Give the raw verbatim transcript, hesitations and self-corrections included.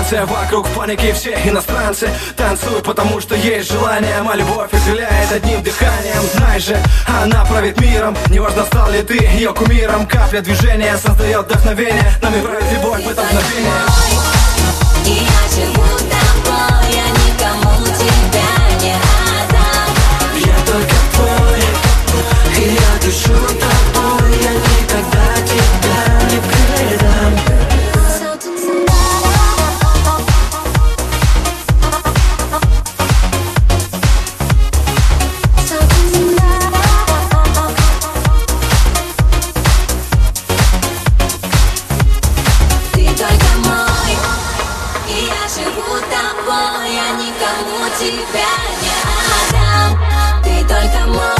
станция, вокруг в панике все иностранцы. Танцуют, потому что есть желание. Моя любовь окрыляет одним дыханием. Знай же, она правит миром. Неважно, стал ли ты ее кумиром. Капля движения создает вдохновение. Нами правит любовь в это мгновение. И я живу тобой, я никому тебя не отдам. Я только твой, и я дышу тобой. Я никогда тебя не предам. Тебя не отдам, ты только мой.